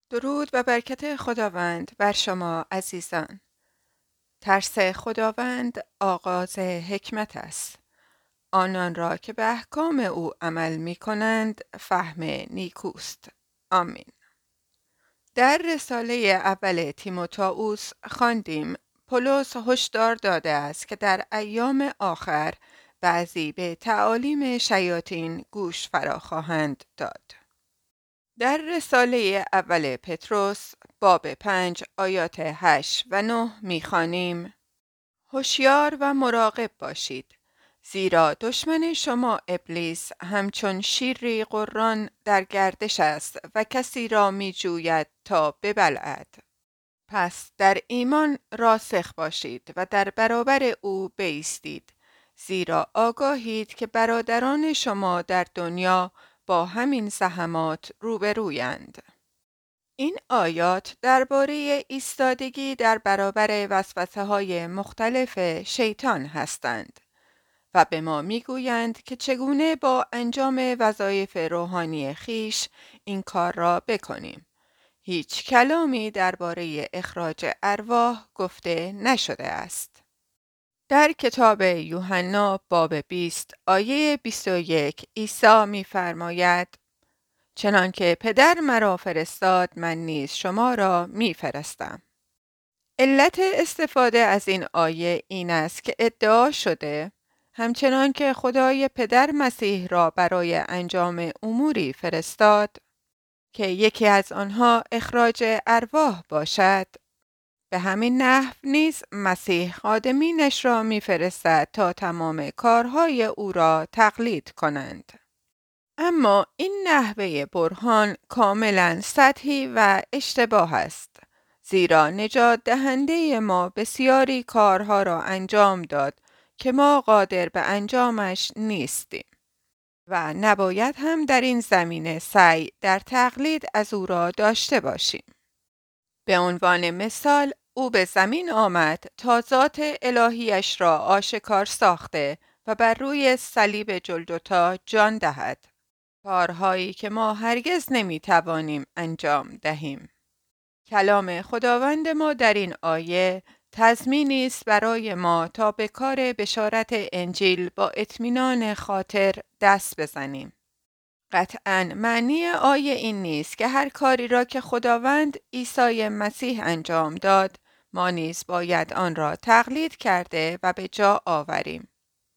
درود و برکت خداوند بر شما عزیزان. ترس خداوند آغاز حکمت است. آنان را که به احکام او عمل می کنند فهم نیکوست. آمین. در رساله اول تیموتائوس خواندیم پولس هشدار داده است که در ایام آخر بعضی به تعالیم شیاطین گوش فرا خواهند داد. در رساله اول پتروس باب 5 آیات 8 و 9 می‌خوانیم: هوشیار و مراقب باشید، زیرا دشمن شما ابلیس همچون شیری غران در گردش است و کسی را می‌جوید تا ببلعد. پس در ایمان راسخ باشید و در برابر او بایستید، زیرا آگاهید که برادران شما در دنیا با همین زحمات روبرویند. این آیات درباره ایستادگی در برابر وسوسه‌های مختلف شیطان هستند و به ما میگویند که چگونه با انجام وظایف روحانی خیش این کار را بکنیم. هیچ کلامی درباره اخراج ارواح گفته نشده است. در کتاب یوحنا باب 20 آیه 21 عیسی می‌فرماید: چنانکه پدر مرا فرستاد من نیز شما را می‌فرستم. علت استفاده از این آیه این است که ادعا شده همچنان که خدای پدر مسیح را برای انجام اموری فرستاد که یکی از آنها اخراج ارواح باشد، به همین نحو نیز مسیح خادمینش را می‌فرستد تا تمام کارهای او را تقلید کنند. اما این نحوه برهان کاملا سطحی و اشتباه است، زیرا نجات دهنده ما بسیاری کارها را انجام داد که ما قادر به انجامش نیستیم و نباید هم در این زمینه سعی در تقلید از او را داشته باشیم. به عنوان مثال او به زمین آمد تا ذات الهیش را آشکار ساخته و بر روی صلیب جلگتا جان دهد، کارهایی که ما هرگز نمیتوانیم انجام دهیم. کلام خداوند ما در این آیه تضمینی است برای ما تا به کار بشارت انجیل با اطمینان خاطر دست بزنیم. قطعاً معنی آیه این نیست که هر کاری را که خداوند عیسی مسیح انجام داد ما نیز باید آن را تقلید کرده و به جا آوریم.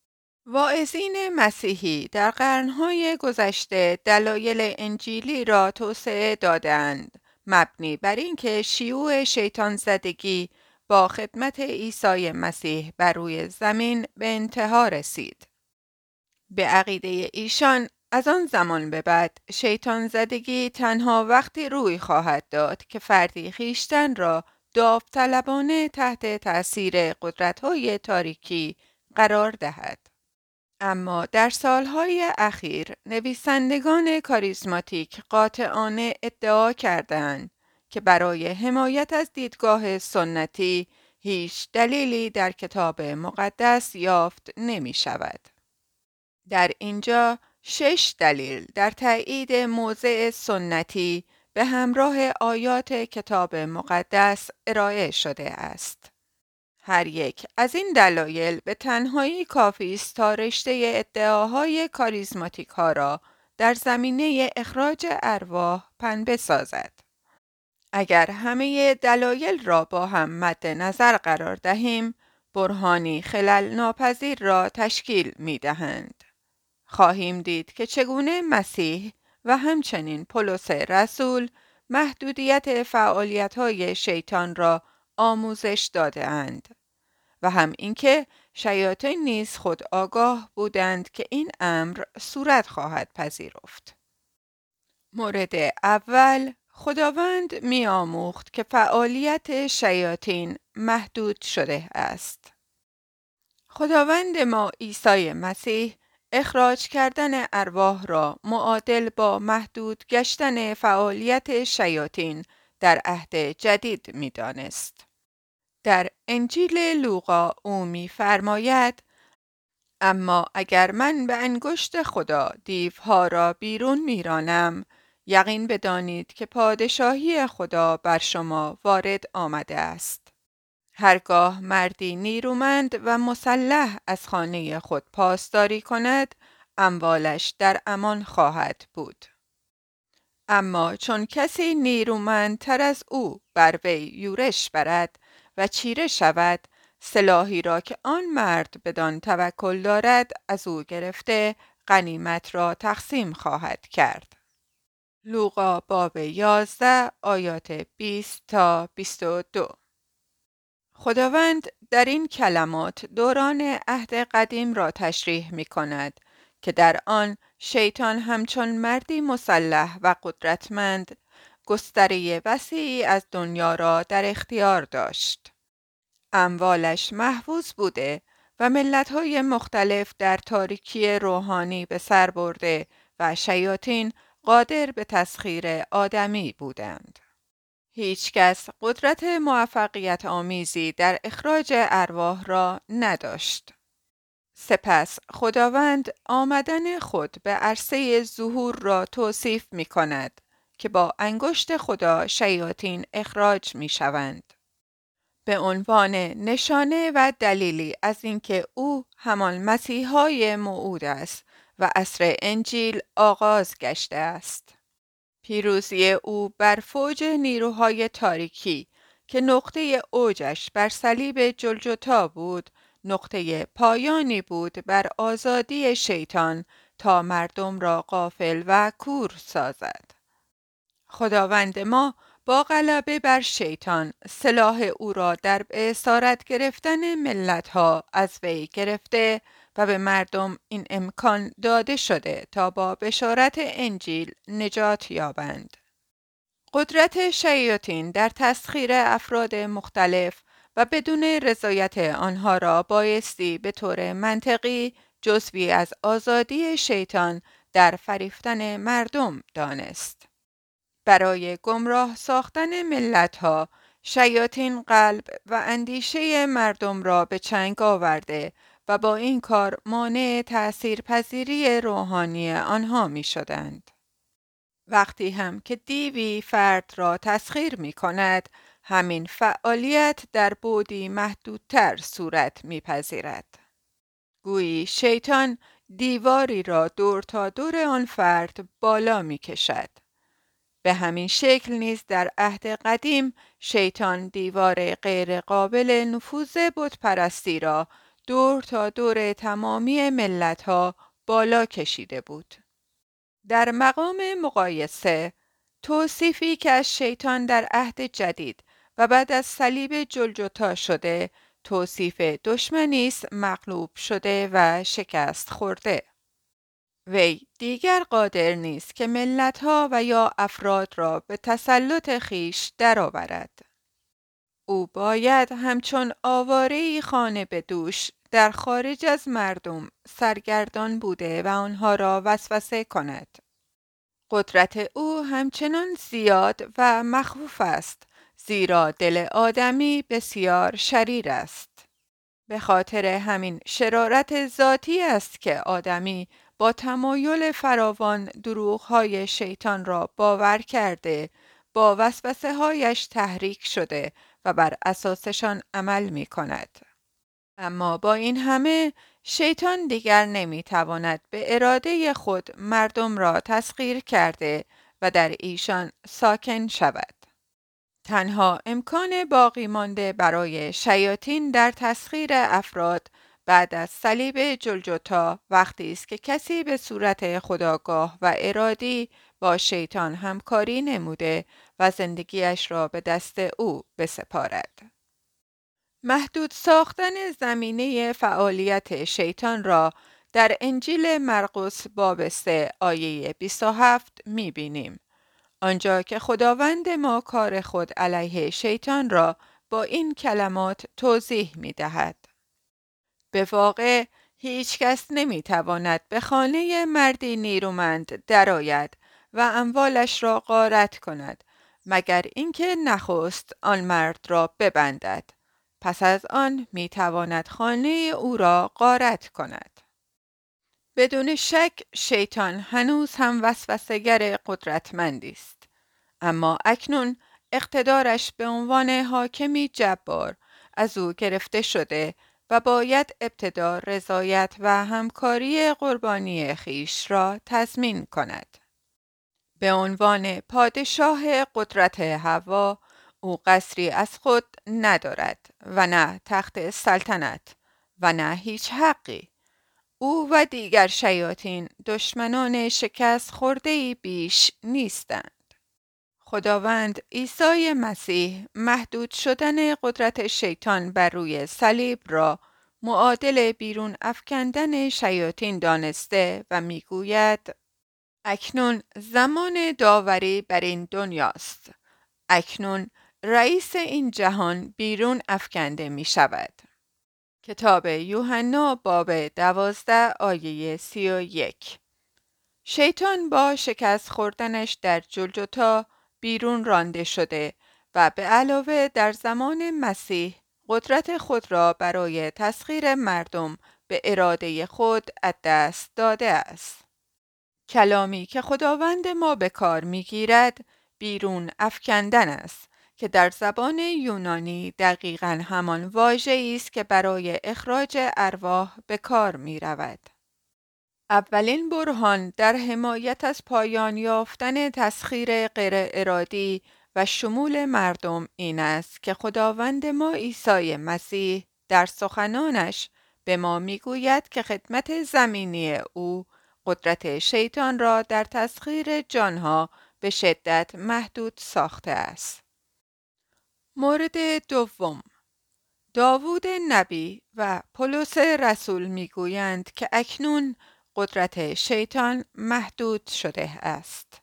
واعظین مسیحی در قرنهای گذشته دلایل انجیلی را توسعه دادند، مبنی بر اینکه شیوع شیطان زدگی با خدمت عیسی مسیح بر روی زمین به انتها رسید. به عقیده ایشان از آن زمان به بعد شیطان زدگی تنها وقتی روی خواهد داد که فردی خویشتن را داوطلبانه تحت تأثیر قدرت‌های تاریکی قرار دهد. اما در سالهای اخیر نویسندگان کاریزماتیک قاطعانه ادعا کردند که برای حمایت از دیدگاه سنتی هیچ دلیلی در کتاب مقدس یافت نمی شود. در اینجا 6 دلیل در تایید موضع سنتی به همراه آیات کتاب مقدس ارائه شده است. هر یک از این دلایل به تنهایی کافی است تا رشته ادعاهای کاریزماتیک ها را در زمینه اخراج ارواح پنبه سازد. اگر همه دلایل را با هم مد نظر قرار دهیم، برهانی خلل ناپذیر را تشکیل می دهند. خواهیم دید که چگونه مسیح و همچنین پولس رسول محدودیت فعالیت‌های شیطان را آموزش داده اند و هم اینکه شیاطین نیز خود آگاه بودند که این امر صورت خواهد پذیرفت. مورد اول، خداوند می آموخت که فعالیت شیاطین محدود شده است. خداوند ما عیسی مسیح اخراج کردن ارواح را معادل با محدود گشتن فعالیت شیاطین در عهد جدید می دانست. در انجیل لوقا او می فرماید: اما اگر من به انگشت خدا دیوها را بیرون می رانم یقین بدانید که پادشاهی خدا بر شما وارد آمده است. هرگاه مردی نیرومند و مسلح از خانه خود پاسداری کند، اموالش در امان خواهد بود. اما چون کسی نیرومندتر از او بر وی یورش برد و چیره شود، سلاحی را که آن مرد بدان توکل دارد از او گرفته غنیمت را تقسیم خواهد کرد. لوقا باب 11 آیات 20 تا 22. خداوند در این کلمات دوران عهد قدیم را تشریح می کند که در آن شیطان همچون مردی مسلح و قدرتمند گستره وسیعی از دنیا را در اختیار داشت. اموالش محفوظ بوده و ملت‌های مختلف در تاریکی روحانی به سر برده و شیاطین قادر به تسخیر آدمی بودند. هیچ کس قدرت موفقیت آمیزی در اخراج ارواح را نداشت. سپس خداوند آمدن خود به عرصه ظهور را توصیف می کند که با انگشت خدا شیاطین اخراج می شوند. به عنوان نشانه و دلیلی از اینکه او همان مسیحای موعود است و عصر انجیل آغاز گشته است. پیروزی او بر فوج نیروهای تاریکی که نقطه اوجش بر صلیب جلجتا بود، نقطه پایانی بود بر آزادی شیطان تا مردم را غافل و کور سازد. خداوند ما با غلبه بر شیطان سلاح او را در اسارت گرفتن ملت‌ها از وی گرفته و به مردم این امکان داده شده تا با بشارت انجیل نجات یابند. قدرت شیاطین در تسخیر افراد مختلف و بدون رضایت آنها را بایستی به طور منطقی جزوی از آزادی شیطان در فریفتن مردم دانست. برای گمراه ساختن ملت‌ها، شیاطین قلب و اندیشه مردم را به چنگ آورده و با این کار مانع تأثیرپذیری روحانی آنها می شدند. وقتی هم که دیوی فرد را تسخیر می کند، همین فعالیت در بعدی محدودتر صورت می پذیرد. گویی شیطان دیواری را دور تا دور آن فرد بالا می کشد. به همین شکل نیز در عهد قدیم شیطان دیوار غیر قابل نفوذ بتپرستی را دور تا دور تمامی ملت‌ها بالا کشیده بود. در مقام مقایسه، توصیفی که از شیطان در عهد جدید و بعد از صلیب جلجتا شده، توصیف دشمنی است مغلوب شده و شکست خورده. وی دیگر قادر نیست که ملت‌ها و یا افراد را به تسلط خیش درآورد. او باید همچون آواره‌ای خانه به دوش در خارج از مردم سرگردان بوده و آنها را وسوسه کند. قدرت او همچنان زیاد و مخوف است، زیرا دل آدمی بسیار شریر است. به خاطر همین شرارت ذاتی است که آدمی با تمایل فراوان دروغ‌های شیطان را باور کرده، با وسوسه‌هایش تحریک شده و بر اساسشان عمل می کند. اما با این همه شیطان دیگر نمی تواند به اراده خود مردم را تسخیر کرده و در ایشان ساکن شود. تنها امکان باقی مانده برای شیاطین در تسخیر افراد بعد از صلیب جلجتا وقتی است که کسی به صورت خودآگاه و ارادی با شیطان همکاری نموده و زندگیش را به دست او بسپارد. محدود ساختن زمینه فعالیت شیطان را در انجیل مرقس باب 3 آیه 27 می‌بینیم. آنجا که خداوند ما کار خود علیه شیطان را با این کلمات توضیح می دهد. به واقع هیچ کس نمی تواند به خانه مردی نیرومند درآید و اموالش را غارت کند مگر اینکه نخست آن مرد را ببندد. پس از آن می تواند خانه او را غارت کند. بدون شک شیطان هنوز هم وسوسه‌گر قدرتمندی است، اما اکنون اقتدارش به عنوان حاکمی جبار از او گرفته شده و باید ابتدا رضایت و همکاری قربانی خیش را تضمین کند. به عنوان پادشاه قدرت هوا، او قصری از خود ندارد و نه تخت سلطنت و نه هیچ حقی. او و دیگر شیاطین دشمنان شکست خورده‌ای بیش نیستند. خداوند عیسی مسیح محدود شدن قدرت شیطان بر روی صلیب را معادل بیرون افکندن شیاطین دانسته و میگوید: اکنون زمان داوری بر این دنیاست. اکنون رئیس این جهان بیرون افکنده می شود. کتاب یوحنا باب 12 آیه 31. شیطان با شکست خوردنش در جلجتا بیرون رانده شده و به علاوه در زمان مسیح قدرت خود را برای تسخیر مردم به اراده خود از دست داده است. کلامی که خداوند ما به کار می‌گیرد بیرون افکندن است که در زبان یونانی دقیقاً همان واژه‌ای است که برای اخراج ارواح به کار می‌رود. اولین برهان در حمایت از پایان یافتن تسخیر غیر ارادی و شمول مردم این است که خداوند ما عیسی مسیح در سخنانش به ما میگوید که خدمت زمینی او قدرت شیطان را در تسخیر جانها به شدت محدود ساخته است. مورد دوم، داوود نبی و پولس رسول میگویند که اکنون قدرت شیطان محدود شده است.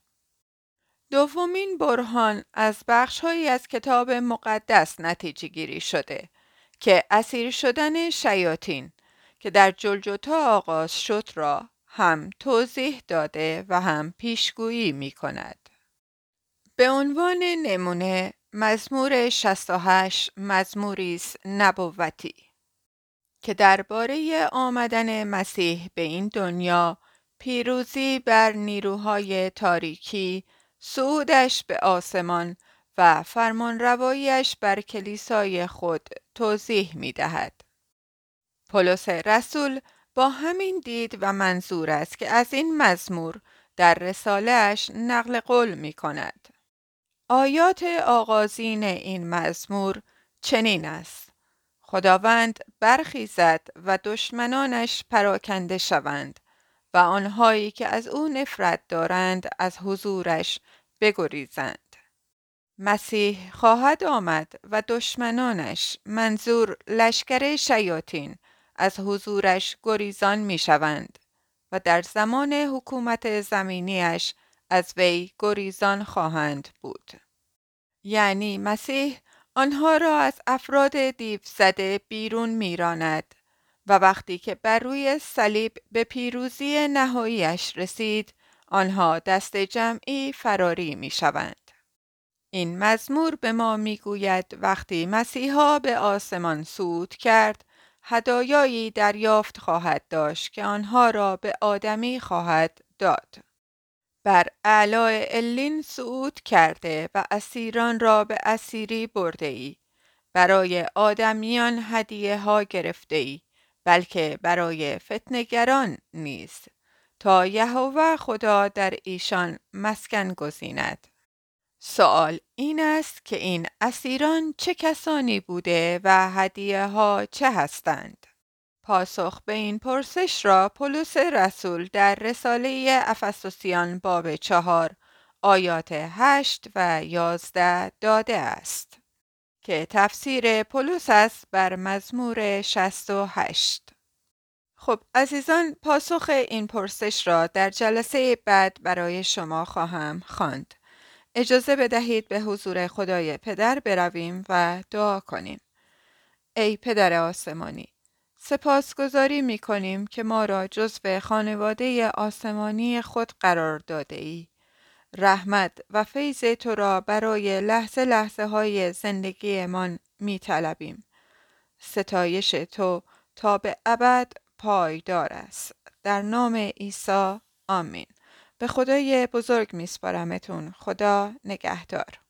دومین برهان از بخش‌هایی از کتاب مقدس نتیجه گیری شده که اسیر شدن شیاطین که در جلجتا آغاز شد را هم توضیح داده و هم پیشگویی می کند. به عنوان نمونه مزمور 68 مزموری است نبوتی که درباره آمدن مسیح به این دنیا، پیروزی بر نیروهای تاریکی، صعودش به آسمان و فرمانرواییش بر کلیسای خود توضیح می دهد. پولس رسول با همین دید و منظور است که از این مزمور در رساله‌اش نقل قول می کند. آیات آغازین این مزمور چنین است: خداوند برخیزد و دشمنانش پراکنده شوند و آنهایی که از او نفرت دارند از حضورش بگریزند. مسیح خواهد آمد و دشمنانش، منظور لشکر شیاطین، از حضورش گریزان می شوند و در زمان حکومت زمینیش از وی گریزان خواهند بود. یعنی مسیح آنها را از افراد دیو زده بیرون میراند و وقتی که بر روی صلیب به پیروزی نهاییش رسید، آنها دست جمعی فراری می شوند. این مزمور به ما می گوید وقتی مسیحا به آسمان صعود کرد، هدایایی دریافت خواهد داشت که آنها را به آدمی خواهد داد. بر اعلی علین صعود کرده و اسیران را به اسیری برده ای. برای آدمیان هدیه ها گرفته ای، بلکه برای فتنه‌گران نیز، تا یهوه خدا در ایشان مسکن گزیند. سوال این است که این اسیران چه کسانی بوده و هدیه ها چه هستند؟ پاسخ به این پرسش را پولس رسول در رساله افسوسیان باب 4 آیات 8 و 11 داده است که تفسیر پولس است بر مزمور 68. خب عزیزان، پاسخ این پرسش را در جلسه بعد برای شما خواهم خواند. اجازه بدهید به حضور خدای پدر برویم و دعا کنیم. ای پدر آسمانی، سپاسگزاری می کنیم که ما را جزو خانواده آسمانی خود قرار داده ای. رحمت و فیض تو را برای لحظه لحظه های زندگی من می طلبیم. ستایش تو تا به ابد پایدار است. در نام عیسی آمین. به خدای بزرگ میسپارمتون. خدا نگهدار.